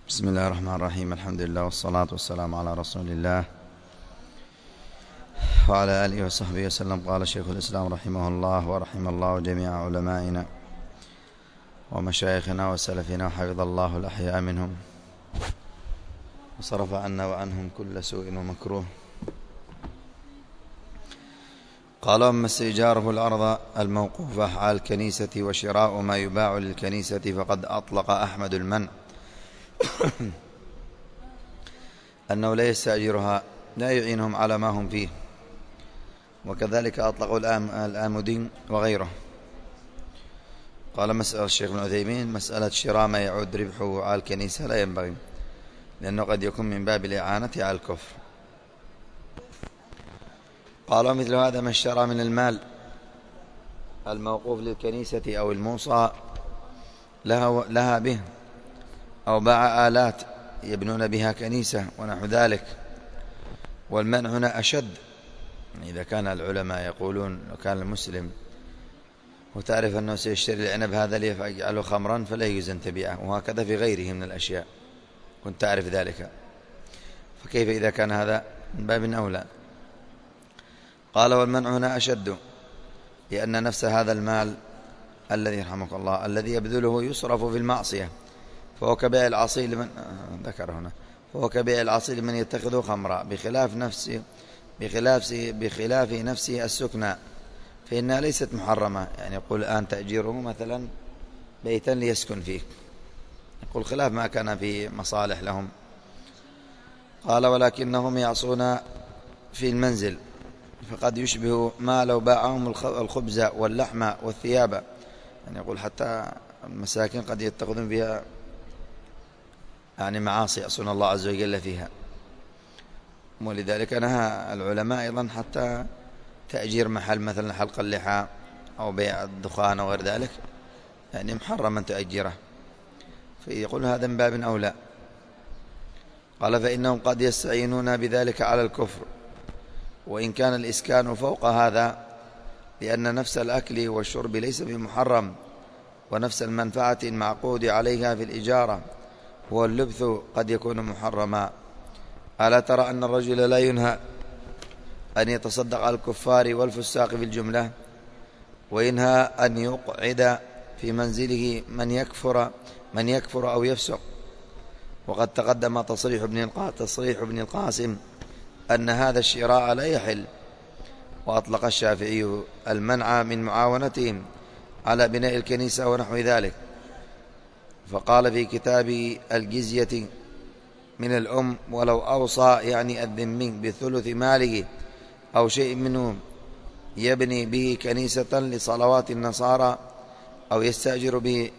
بسم الله الرحمن الرحيم. الحمد لله والصلاة والسلام على رسول الله وعلى آله وصحبه وسلم. قال شيخ الإسلام رحمه الله ورحم الله جميع علمائنا ومشايخنا وسلفنا وحفظ الله الأحياء منهم وصرف عنا وعنهم كل سوء ومكروه. قال: أما استئجاره الأرض الموقوفة على الكنيسة وشراء ما يباع للكنيسة فقد أطلق أحمد المنع أنه لا يستأجرها، لا يعينهم على ما هم فيه، وكذلك أطلقوا الآمدين وغيره. قال: مسألة الشيخ ابن عثيمين: مسألة شراء ما يعود ربحه على الكنيسة لا ينبغي، لأنه قد يكون من باب الإعانة على الكفر. قال: مثل هذا ما اشترى من المال الموقوف للكنيسة أو الموصى لها به، أو باع آلات يبنون بها كنيسة ونحو ذلك. والمنع هنا أشد. إذا كان العلماء يقولون لو كان المسلم وتعرف أنه سيشتري العنب هذا ليجعله خمرا فلا يجوز أن تبيعه، وهكذا في غيره من الأشياء كنت تعرف ذلك، فكيف إذا كان هذا من باب أولى؟ قال: والمنع هنا أشد، لأن نفس هذا المال الذي رحمك الله الذي يبذله يصرف في المعصية، فهو كبيع العصير لمن ذكر هنا، فهو كبيع العصير لمن يتخذه خمرا، بخلاف نفسه السكنى، فإنها ليست محرمة. يعني يقول الآن تأجيره مثلا بيتا ليسكن فيه، يقول خلاف ما كان في مصالح لهم. قال: ولكنهم يعصون في المنزل، فقد يشبه ما لو باعهم الخبز واللحم والثياب. يعني يقول حتى المساكين قد يتخذون فيها يعني معاصي يعصون الله عز وجل فيها، ولذلك نهى العلماء أيضا حتى تأجير محل مثلا حلق اللحى أو بيع الدخان أو غير ذلك، يعني محرم أن تأجره، فيقول هذا من باب أولى. قال: فإنهم قد يستعينون بذلك على الكفر، وإن كان الإسكان فوق هذا، لأن نفس الأكل والشرب ليس بمحرم، ونفس المنفعة المعقود عليها في الإجارة هو اللبث قد يكون محرما. ألا ترى أن الرجل لا ينهى أن يتصدق على الكفار والفساق في الجملة، وينهى أن يقعد في منزله من يكفر أو يفسق؟ وقد تقدم تصريح ابن القاسم أن هذا الشراء لا يحل. وأطلق الشافعي المنع من معاونتهم على بناء الكنيسة ونحو ذلك، فقال في كتاب الجزية من الأم: ولو أوصى يعني الذمي بثلث ماله أو شيء منه يبني به كنيسة لصلوات النصارى، أو يستأجر به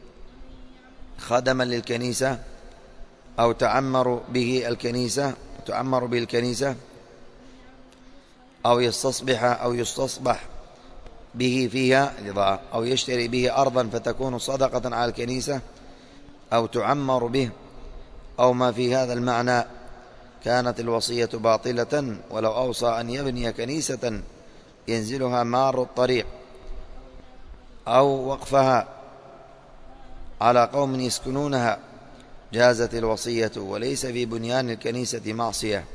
خدما للكنيسة، أو تعمر به الكنيسة، أو يستصبح به فيها الإضاءة، أو يشتري به أرضا فتكون صدقة على الكنيسة، أو تعمر به، أو ما في هذا المعنى، كانت الوصية باطلة، ولو أوصى أن يبني كنيسة ينزلها مار الطريق أو وقفها على قوم يسكنونها جازت الوصية، وليس في بنيان الكنيسة معصية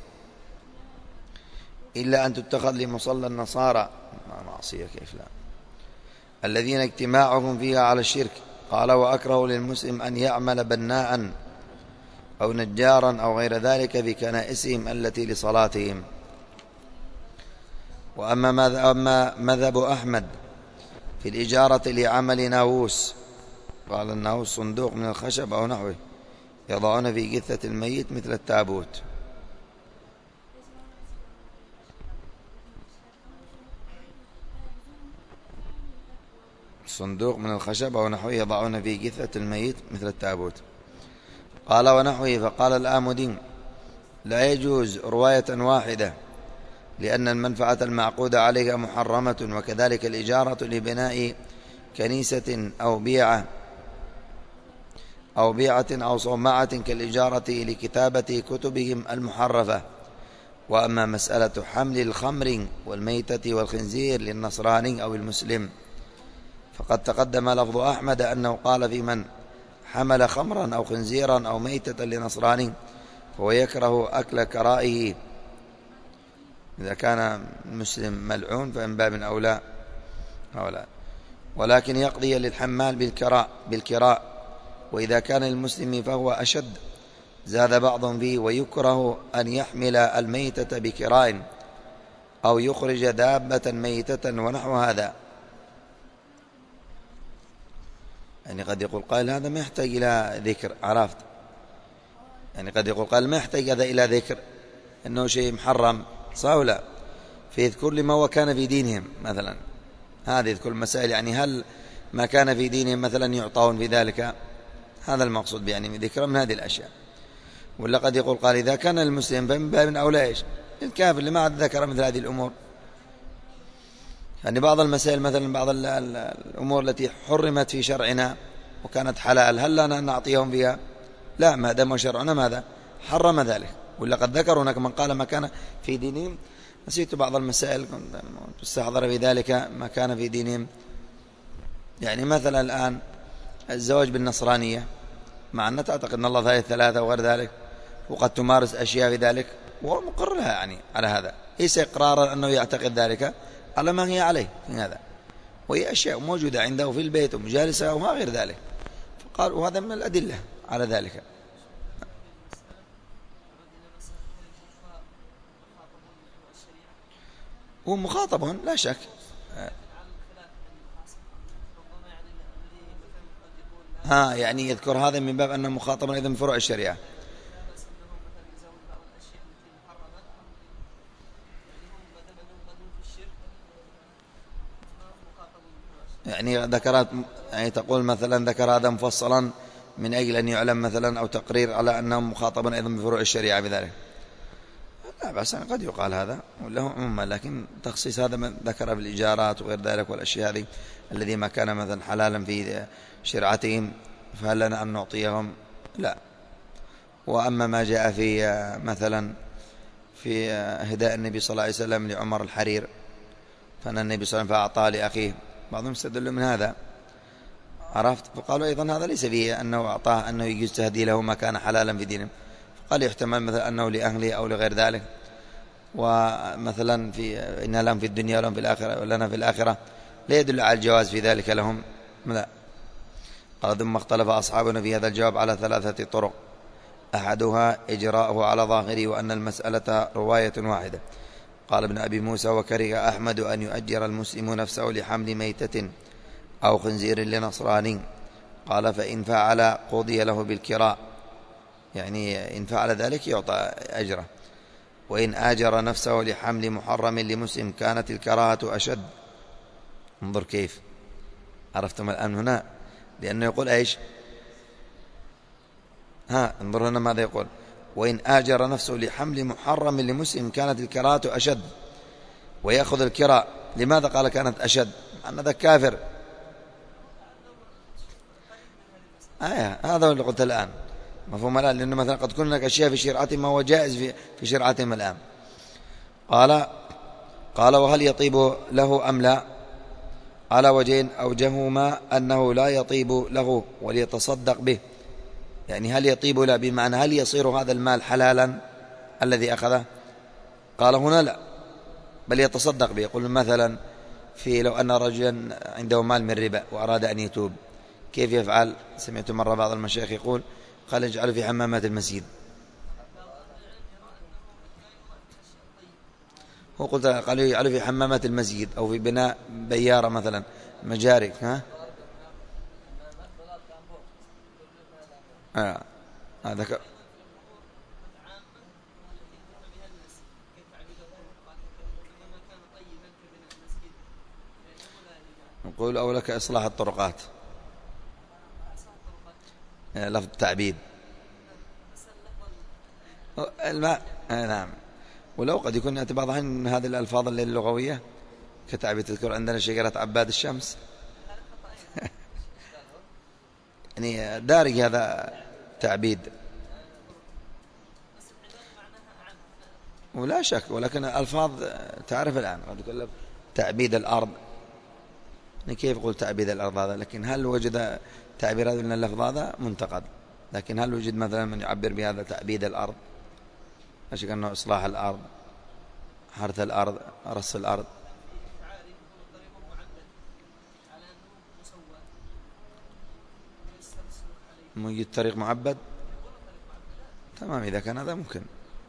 إلا أن تتخذ لمصلى النصارى. معصية كيف لا؟ الذين اجتماعهم فيها على الشرك. قال: وأكره للمسلم أن يعمل بناء أو نجارا أو غير ذلك في كنائسهم التي لصلاتهم. وأما مذهب أحمد في الإجارة لعمل ناووس، قال: الناووس صندوق من الخشب أو نحوه يضعون في جثة الميت مثل التابوت. صندوق من الخشب أو نحوه يضعون في جثة الميت مثل التابوت. قال: ونحوه. فقال الآمدين: لا يجوز رواية واحدة، لأن المنفعة المعقودة عليها محرمة، وكذلك الإجارة لبناء كنيسة أو بيعة أو صومعة كالإجارة لكتابة كتبهم المحرفة. وأما مسألة حمل الخمر والميتة والخنزير للنصراني أو المسلم، فقد تقدم لفظ أحمد أنه قال في من حمل خمرا أو خنزيرا أو ميتة لنصراني فهو يكره أكل كرائه. إذا كان مسلم ملعون فإن باب أولى أولى، ولكن يقضي للحمال بالكراء. وإذا كان المسلم فهو أشد، زاد بعض فيه، ويكره أن يحمل الميتة بكراء أو يخرج دابة ميتة ونحو هذا. يعني قد يقول قائل هذا ما يحتاج إلى ذكر، عرفت؟ يعني قد يقول قائل ما يحتاج هذا إلى ذكر أنه شيء محرم، صح ولا لا؟ فيذكر لما هو كان في دينهم مثلا، هذه يذكر المسائل. يعني هل ما كان في دينهم مثلا يعطون في ذلك؟ هذا المقصود يعني ذكر من هذه الأشياء. ولا قد يقول قال إذا كان المسلم فمن باب أولى إيش الكافر اللي ما عاد ذكر مثل هذه الأمور. يعني بعض المسائل مثلا بعض الأمور التي حرمت في شرعنا وكانت حلال، هل لنا أن نعطيهم فيها؟ لا، ما دام شرعنا ماذا حرم ذلك. ولا قد ذكر هناك من قال ما كان في دينهم، نسيت بعض المسائل تستحضر في ذلك ما كان في دينهم. يعني مثلا الآن الزواج بالنصرانية، مع أن تعتقد أن الله ثالث ثلاثة وغير ذلك، وقد تمارس أشياء في ذلك وهو مقر لها يعني على هذا، ليس إقرارا أنه يعتقد ذلك على ما هي عليه في هذا، وهي أشياء موجودة عنده في البيت ومجالسة وما غير ذلك. فقال وهذا من الأدلة على ذلك. هو مخاطب لا شك. يعني يذكر هذا من باب أنه مخاطب أيضا من فروع الشريعة. يعني ذكرت، يعني تقول مثلا ذكر هذا مفصلا من أجل أن يعلم مثلا، أو تقرير على أنهم مخاطبا أيضا بفروع الشريعة بذلك. لا بأس، قد يقال هذا وله عموما، لكن تخصيص هذا من ذكر بالإجارات وغير ذلك والأشياء هذه الذي ما كان مثلا حلالا في شرعتهم فهل لنا أن نعطيهم؟ لا. وأما ما جاء في مثلا في هداء النبي صلى الله عليه وسلم لعمر الحرير، فأن النبي صلى الله عليه وسلم فأعطاه لأخيه، بعضهم استدلوا من هذا، عرفت؟ فقالوا أيضا هذا ليس فيه أنه أعطاه أنه يجوز تهدي له ما كان حلالا في دينه. قال يحتمل مثلا أنه لأهله أو لغير ذلك، ومثلا في إن لهم في الدنيا ولهم في الآخرة ولنا في الآخرة، لا يدل على الجواز في ذلك لهم، لا. قال ثم اختلف أصحابنا في هذا الجواب على 3 طرق، أحدها إجراءه على ظاهره وأن المسألة رواية واحدة. قال ابن أبي موسى وكره أحمد أن يؤجر المسلم نفسه لحمل ميتة أو خنزير لنصراني. قال فإن فعل قضي له بالكراء، يعني إن فعل ذلك يعطى أجره. وإن آجر نفسه لحمل محرم لمسلم كانت الكراهة أشد. انظر كيف عرفتم الآن هنا، لأنه يقول إيش؟ انظر هنا ماذا يقول: وإن آجر نفسه لحمل محرم لمسلم كانت الكراهة أشد. ويأخذ الكراء، لماذا قال كانت أشد؟ أن ذا كافر. هذا هو اللي قلت الآن، مفهوم الآن، لأنه مثلا قد تكون هناك أشياء في شرعتهم ما هو جائز في شرعتهم الآن. قال وهل يطيب له أم لا؟ على وجهين أوجههما أنه لا يطيب له وليتصدق به. يعني هل يطيب له بمعنى هل يصير هذا المال حلالا الذي أخذه؟ قال هنا لا، بل يتصدق به. يقول مثلا لو أن رجلا عنده مال من ربا وأراد أن يتوب، كيف يفعل؟ سمعت مرة بعض المشايخ يقول قال اجعله في حمامات المسجد. هو قال يجعله في حمامات المسجد أو في بناء بيارة مثلا، مجاري. هذا نقول أولا كإصلاح الطرقات، لفظ التعبيد الماء. نعم. ولو قد يكون يأتي بعض من هذه الألفاظ اللغوية كتعبيد. تذكر عندنا شجرة عباد الشمس يعني دارج هذا تعبيد، ولا شك، ولكن الألفاظ تعرف الآن قد يقول تعبيد الأرض، كيف يقول تعبيد الأرض هذا؟ لكن هل وجد تعبير هذا اللفظ هذا منتقد. لكن هل وجد مثلا من يعبر بهذا تعبيد الأرض، أشك أنه إصلاح الأرض، حرث الأرض، رص الأرض؟ موجود طريق معبد، تمام. إذا كان هذا ممكن،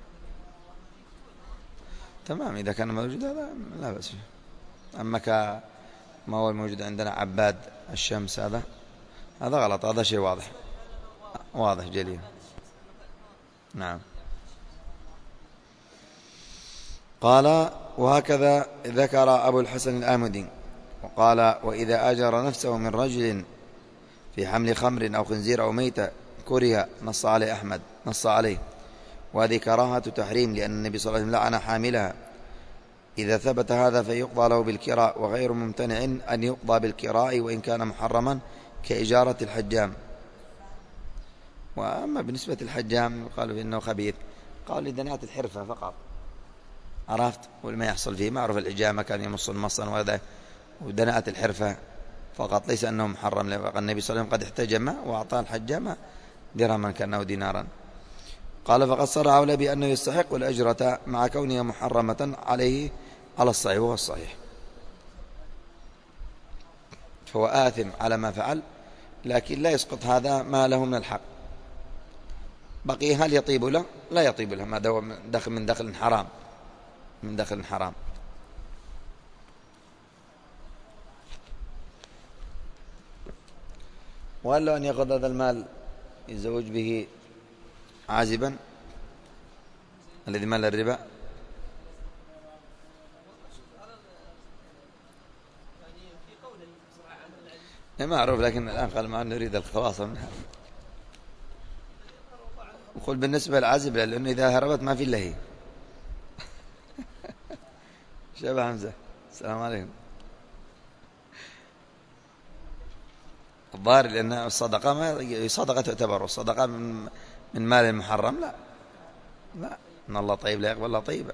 تمام. إذا كان موجود هذا لا بأس فيه. أما ما هو الموجود عندنا عباد الشمس، هذا غلط، هذا شيء واضح، واضح جليل. نعم. قال: وهكذا ذكر أبو الحسن الآمدي وقال: وإذا أجر نفسه من رجل في حمل خمر أو خنزير أو ميتة كره، نص عليه أحمد، نص عليه. وهذه كراهة تحريم، لأن النبي صلى الله عليه وسلم لعن حاملها. إذا ثبت هذا فيقضى له بالكراء، وغير ممتنع أن يقضى بالكراء وإن كان محرما كإجارة الحجام. وأما بالنسبة للحجام قالوا إنه خبيث، قالوا لدناءة الحرفة فقط، عرفت، والما يحصل فيه معروف. الحجامة كان يمص المصا وهذا، ودناءة الحرفة فقط، ليس أنه محرم. لأن النبي صلى الله عليه وسلم قد احتجم وأعطى الحجامة درهما كأنه دينارا. قال: فقد صرح أولى بأنه يستحق الأجرة مع كونها محرمة عليه على الصحيح، وهو الصحيح. فهو آثم على ما فعل، لكن لا يسقط هذا ما له من الحق. بقي هل يطيب له؟ لا يطيب له، ما هو من دخل حرام، من دخل حرام. وهل له أن يأخذ هذا المال يتزوج به عازبا الذي مال الربا؟ ما أعرف، لكن الآن قال ما نريد الخلاصة منها. وقل بالنسبة للعازب، لأنه إذا هربت ما في إلا هي. شبه حمزة، السلام عليكم. الظاهر لأن الصدقة ما صدقة تعتبر، والصدقة من مال المحرم، لا إن الله طيب لا يقبل الله طيبا.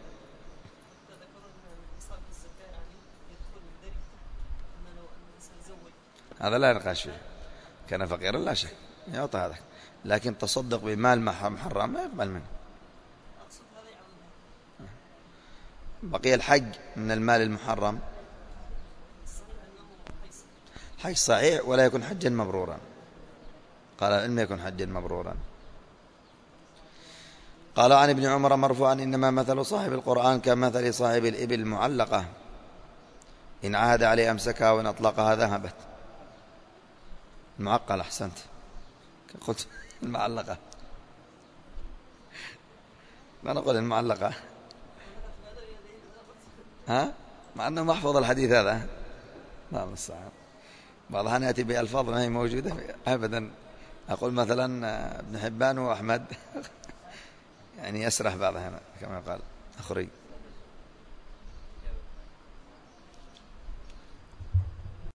هذا لا نقاش فيه، كان فقيرا لا شك يعطى هذا، لكن تصدق بمال محرم ما يقبل منه. بقي الحج من المال المحرم، حج صحيح ولا يكون حجا مبرورا. قال العلم يكون حجا مبرورا. قال عن ابن عمر مرفوعا: إنما مثل صاحب القرآن كمثل صاحب الإبل المعلقة، إن عهد عليه أمسكها وإن أطلقها ذهبت. المعقل، أحسنت، قلت المعلقة، ما نقول المعلقة، ها، مع أنه محفوظ الحديث هذا. لا مستعان، بعضها يأتي بألفاظ ما هي موجودة أبدا. أقول مثلا ابن حبان وأحمد يعني يسرح بعضها كما قال أخري.